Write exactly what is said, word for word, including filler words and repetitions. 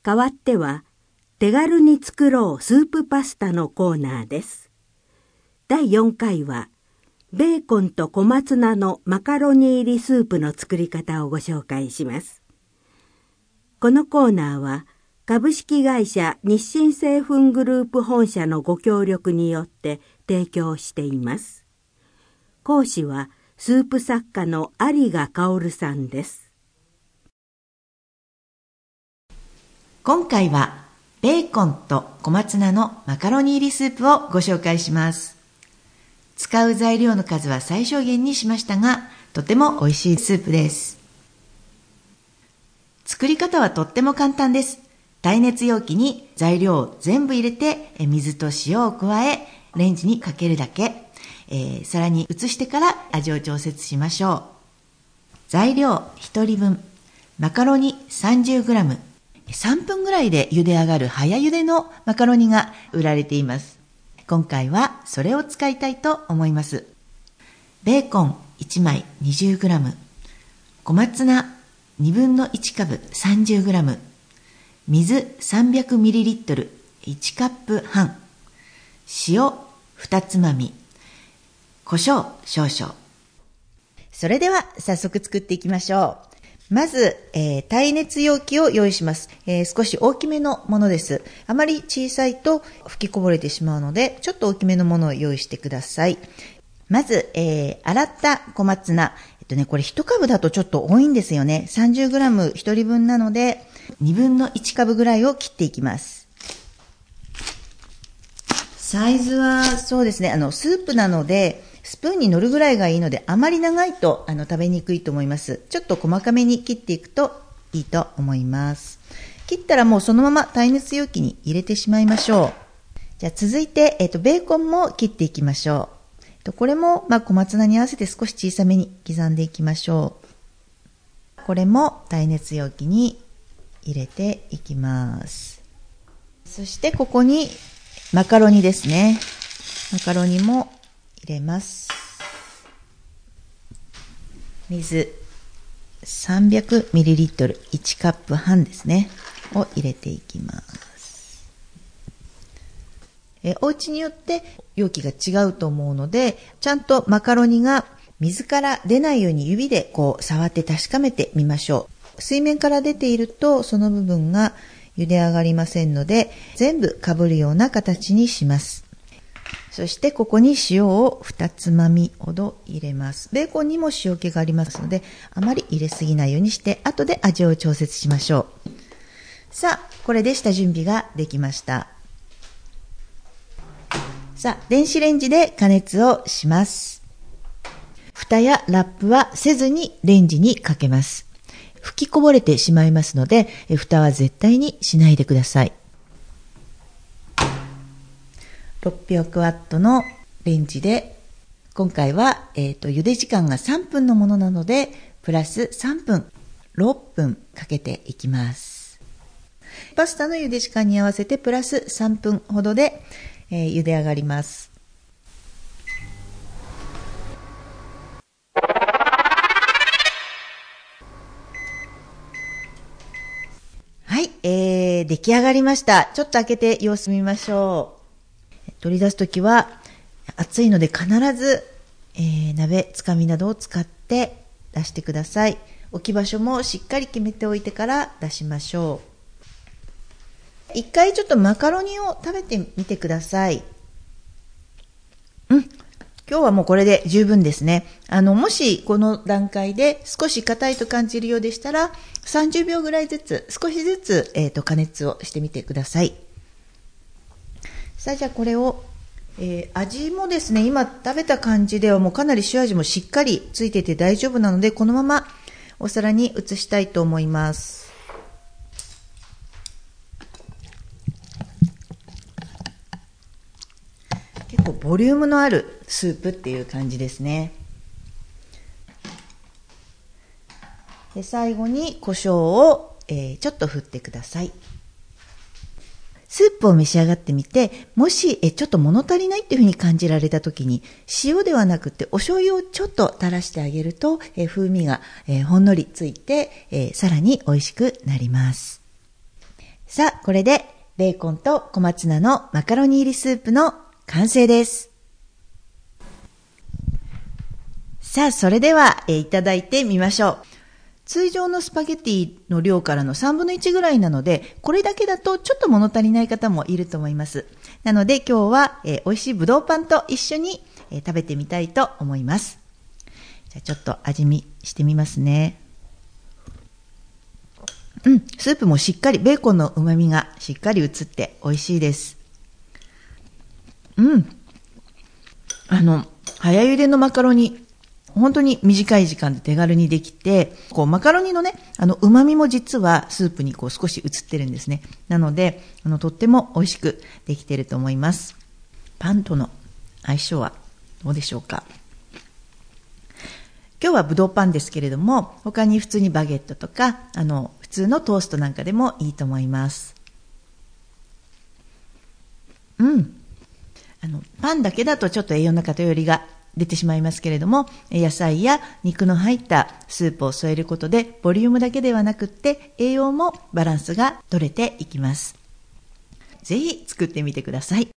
代わっては、手軽に作ろうスープパスタのコーナーです。だいよんかいは、ベーコンと小松菜のマカロニ入りスープの作り方をご紹介します。このコーナーは、株式会社日清製粉グループ本社のご協力によって提供しています。講師は、スープ作家の有賀薫さんです。 今回はベーコンと小松菜のマカロニ入りスープをご紹介します。使う材料の数は最小限にしましたが、とても美味しいスープです。作り方はとっても簡単です。耐熱容器に材料を全部入れて、水と塩を加え、レンジにかけるだけ。えー、皿に移してから味を調節しましょう。材料ひとりぶん、マカロニ さんじゅうグラム、さんぷんぐらいで茹で上がる早茹でのマカロニが売られています。今回はそれを使いたいと思います。ベーコンいちまい にじゅうグラム、小松菜にぶんのいちかぶ さんじゅうグラム、水 さんびゃくミリリットル いちカップはん、塩につまみ、胡椒少々。それでは早速作っていきましょう。まず、えー、耐熱容器を用意します、えー。少し大きめのものです。あまり小さいと吹きこぼれてしまうので、ちょっと大きめのものを用意してください。まず、えー、洗った小松菜。えっとね、これいちかぶだとちょっと多いんですよね。さんじゅうグラムひとりぶんなので、にぶんのいちかぶぐらいを切っていきます。サイズはそうですね、あの、スープなので、スプーンに乗るぐらいがいいので、あまり長いとあの食べにくいと思います。ちょっと細かめに切っていくといいと思います。切ったらもうそのまま耐熱容器に入れてしまいましょう。じゃあ続いて、えっと、ベーコンも切っていきましょう。えっと、これも、まあ、小松菜に合わせて少し小さめに刻んでいきましょう。これも耐熱容器に入れていきます。そしてここにマカロニですね。マカロニも入れます。水 さんびゃくミリリットル いちカップはんですねを入れていきます。えお家によって容器が違うと思うので、ちゃんとマカロニが水から出ないように指でこう触って確かめてみましょう。水面から出ているとその部分が茹で上がりませんので、全部かぶるような形にします。そしてここに塩をにつまみほど入れます。ベーコンにも塩気がありますので、あまり入れすぎないようにして、後で味を調節しましょう。さあ、これで下準備ができました。さあ、電子レンジで加熱をします。蓋やラップはせずにレンジにかけます。吹きこぼれてしまいますので、蓋は絶対にしないでください。ろっぴゃくワットのレンジで、今回は、えーと、茹で時間がさんぷんのものなので、プラスさんぷん、ろっぷんかけていきます。パスタの茹で時間に合わせてプラスさんぷんほどで、えー、茹で上がります。はい、えー、出来上がりました。ちょっと開けて様子見ましょう。取り出すときは熱いので必ず、えー、鍋つかみなどを使って出してください。置き場所もしっかり決めておいてから出しましょう。一回ちょっとマカロニを食べてみてください。うん、今日はもうこれで十分ですね。あのもしこの段階で少し硬いと感じるようでしたら、さんじゅうびょうぐらいずつ少しずつ、えーと、加熱をしてみてください。さあ、じゃあこれを、えー、味もですね、今食べた感じではもうかなり塩味もしっかりついてて大丈夫なので、このままお皿に移したいと思います。結構ボリュームのあるスープっていう感じですね。で、最後に胡椒を、えー、ちょっと振ってください。スープを召し上がってみて、もしえちょっと物足りないっていうふうに感じられたときに、塩ではなくてお醤油をちょっと垂らしてあげると、え風味が、えほんのりついて、えさらに美味しくなります。 さあ、これでベーコンと小松菜のマカロニ入りスープの完成です。さあ、それでは、えー、いただいてみましょう。通常のスパゲティの量からのさんぶんのいちぐらいなので、これだけだとちょっと物足りない方もいると思います。なので今日は、えー、美味しいぶどうパンと一緒に、えー、食べてみたいと思います。じゃあちょっと味見してみますね。うん、スープもしっかり、ベーコンの旨味がしっかり移って美味しいです。うん。あの、早茹でのマカロニ、本当に短い時間で手軽にできて、こうマカロニのね、あの旨味も実はスープにこう少し移ってるんですね。なので、あのとっても美味しくできていると思います。パンとの相性はどうでしょうか。今日はぶどうパンですけれども、他に普通にバゲットとか、あの普通のトーストなんかでもいいと思います。うん。あのパンだけだとちょっと栄養の偏りが出てしまいますけれども、野菜や肉の入ったスープを添えることでボリュームだけではなくって栄養もバランスが取れていきます。ぜひ作ってみてください。